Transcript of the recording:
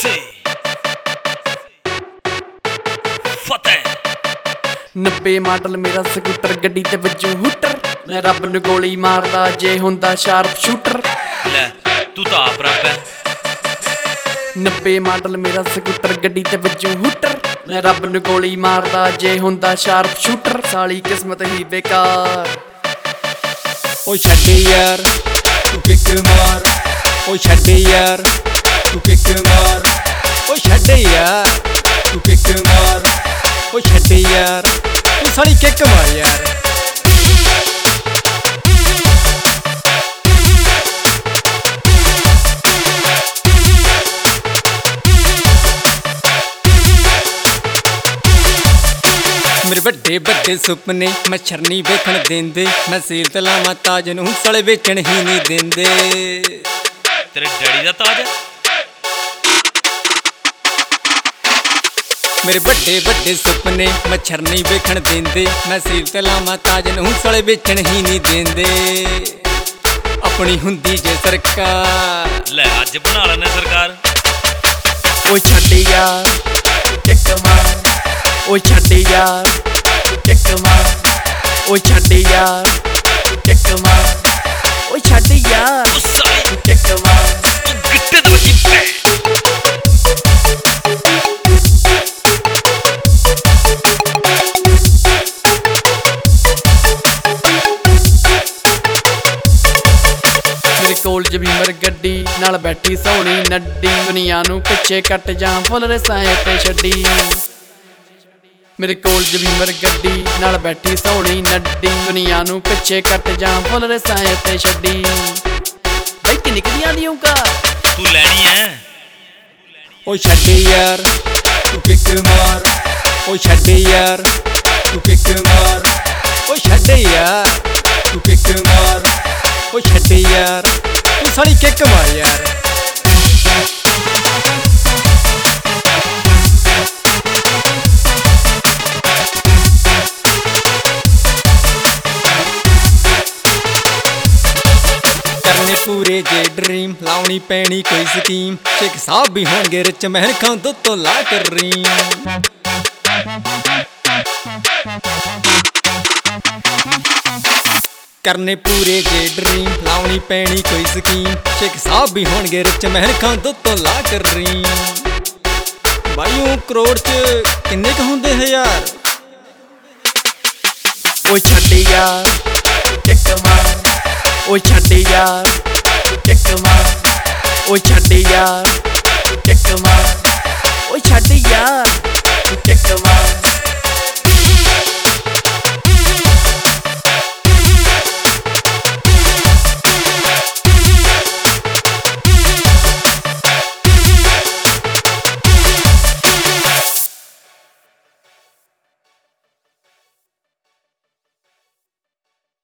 90 model ਮੇਰਾ scooter, ਗੱਡੀ ਤੇ ਵੱਜੂ ਹੂਟਰ। ਮੈਂ ਰੱਬ ਨੂੰ ਗੋਲੀ ਮਾਰਦਾ ਜੇ ਹੁੰਦਾ ਸ਼ਾਰਪ ਸ਼ੂਟਰ। ਲੈ ਤੂੰ ਤਾਂ ਆਪ ਰੱਬ ਹੈ। 90 ਮਾਡਲ ਮੇਰਾ ਸਕੂਟਰ, ਗੱਡੀ ਤੇ ਵੱਜੂ ਹੂਟਰ। ਮੈਂ ਰੱਬ ਨੂੰ ਗੋਲੀ ਮਾਰਦਾ ਜੇ ਹੁੰਦਾ ਸ਼ਾਰਪ ਸ਼ੂਟਰ। ਸਾਲੀ ਕਿਸਮਤ ਹੀ ਬੇਕਾਰ। ਓ ਛੱਡ ਯਾਰ ਤੂੰ ਕਿੱਕ ਮਾਰ, ਓ ਛੱਡ ਯਾਰ ਤੂੰ ਕਿੱਕ ਮਾਰ, ਓ ਛੱਡ ਯਾਰ ਤੂੰ ਕਿੱਕ ਮਾਰ, ਓ ਛੱਡ ਯਾਰ ਤੂੰ ਸਾਲੀ ਕਿੱਕ ਮਾਰ ਯਾਰ। ਮੇਰੇ ਵੱਡੇ ਵੱਡੇ ਸੁਪਨੇ ਮੱਛਰ ਨਹੀਂ ਵੇਖਣ ਦਿੰਦੇ। ਮੈਂ ਸੀਲ ਤੇ ਲਾਵਾਂ ਤਾਜ ਨੂੰ ਸਾਲੇ ਵੇਚਣ ਹੀ ਨਹੀਂ ਦਿੰਦੇ। ਤੇਰੇ ਡੈਡੀ ਦਾ ਤਾਜ ਹੈ। ਮੇਰੇ ਵੱਡੇ ਵੱਡੇ ਸੁਪਨੇ ਮੱਛਰ ਨਹੀਂ ਵੇਖਣ ਦਿੰਦੇ। ਮੈਂ ਸੀਲ ਤੇ ਲਾਵਾਂ ਤਾਜ ਨੂੰ ਸਾਲੇ ਵੇਚਣ ਹੀ ਨਹੀਂ ਦਿੰਦੇ। ਆਪਣੀ ਹੁੰਦੀ ਜੇ ਸਰਕਾਰ, ਲੈ ਅੱਜ ਬਣਾ ਲੈਣੇ ਸਰਕਾਰ। ਓ ਛੱਡ ਯਾਰ ਕਿੱਕ ਮਾਰ, ਓ ਛੱਡ ਯਾਰ ਕਿੱਕ ਮਾਰ, ਓ ਛੱਡ ਯਾਰ ਕਿੱਕ ਮਾਰ, ਓ ਛੱਡ ਯਾਰ ਕਿੱਕ ਮਾਰ। ਗਿੱਟੇ ਦੇ ਵੱਜੀ ਪੈ। ਮੇਰੇ ਕੋਲ ਜ਼ਬੀਮਰ ਗੱਡੀ ਨਾਲ ਬੈਠੀ ਸੋਹਣੀ ਨੱਡੀ। ਦੁਨੀਆ ਨੂੰ ਪਿੱਛੇ ਕੱਟ ਜਾਂ ਫੁੱਲ ਰਸਾਂ ਤੇ ਛੱਡੀ। ਮੇਰੇ ਕੋਲ ਜ਼ਬੀਮਰ ਗੱਡੀ ਨਾਲ ਬੈਠੀ ਸੋਹਣੀ ਨੱਡੀ। ਦੁਨੀਆ ਨੂੰ ਪਿੱਛੇ ਕੱਟ ਜਾਂ ਫੁੱਲ ਰਸਾਂ ਤੇ ਛੱਡੀ। ਬਈ ਕਿ ਨਿਕਲੀਆਂ ਦੀ ਕਾਰ ਤੂੰ ਲੈਣੀ ਹੈ। ਓ ਛੱਡ ਯਾਰ ਤੂੰ ਕਿੱਕ ਮਾਰ, ਓ ਛੱਡ ਯਾਰ ਤੂੰ ਕਿੱਕ ਮਾਰ, ਓ ਛੱਡ ਯਾਰ ਤੂੰ ਕਿੱਕ ਮਾਰ, ਓ ਛੱਡ ਯਾਰ ਤੂੰ ਸਾਲੀ ਕਿੱਕ ਮਾਰ ਯਾਰ। ਕਰਨੇ ਪੂਰੇ ਜੇ ਡ੍ਰੀਮ, ਲਾਉਣੀ ਪੈਣੀ ਕੋਈ ਸਕੀਮ। ਸ਼ੇਖ ਸਾਹਿਬ ਵੀ ਹੋਣਗੇ ਰਿਚ, ਮਹਿਨ ਖਾਂ ਦੁੱਧ ਤੋਂ ਲਾ ਕਰ ਰੀਮ। ਕਰਨੇ ਪੂਰੇ ਜੇ ਡ੍ਰੀਮ, ਲਾਉਣੀ ਪੈਣੀ ਕੋਈ ਸਕੀਮ। ਸ਼ੇਖ ਸਾਹਿਬ ਵੀ ਹੋਣਗੇ ਰਿਚ, ਮਹਿਨ ਖਾਂ ਦੁੱਧ ਤੋਂ ਲਾ ਕਰ ਰੀਮ। ਬਾਈਓ ਕਰੋੜ ਚ ਕਿੰਨੇ ਕੁ ਹੁੰਦੇ ਹਜ਼ਾਰ। ਓ ਛੱਡ ਯਾਰ ਕਿੱਕ ਮਾਰ, ਓ ਛੱਡ ਯਾਰ ਕਿੱਕ ਮਾਰ, ਓ ਛੱਡ ਯਾਰ ਕਿੱਕ ਮਾਰ, ਓ ਛੱਡ ਯਾਰ ਕਿੱਕ ਮਾਰ।